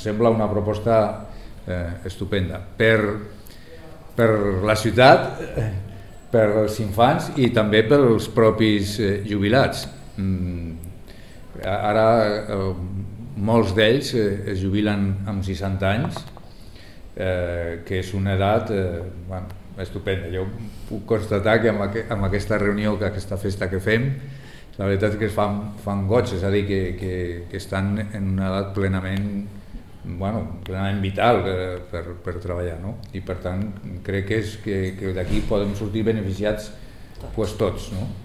sembla una proposta estupenda per la ciutat, per als infants i també pels propis jubilats. Ara molts d'ells es jubilen amb 60 anys, que és una edat estupenda. Jo puc constatar que amb aquesta reunió, aquesta festa que fem, la veritat és que es fan goig, és a dir, que estan en una edat plenament vital per treballar, no? I per tant crec que d'aquí podem sortir beneficiats tots, no?